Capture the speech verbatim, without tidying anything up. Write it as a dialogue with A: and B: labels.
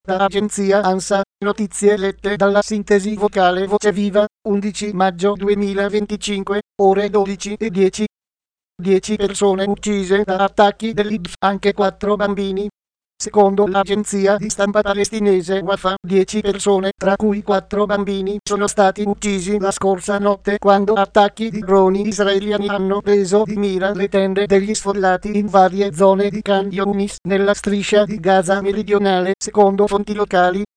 A: Da agenzia ANSA, notizie lette dalla sintesi vocale Voce Viva, undici maggio duemilaventicinque, ore dodici e dieci. dieci persone uccise da attacchi dell'I D F, anche quattro bambini. Secondo l'agenzia di stampa palestinese Wafa, dieci persone, tra cui quattro bambini, sono stati uccisi la scorsa notte quando attacchi di droni israeliani hanno preso di mira le tende degli sfollati in varie zone di Khan Younis, nella striscia di Gaza meridionale, secondo fonti locali.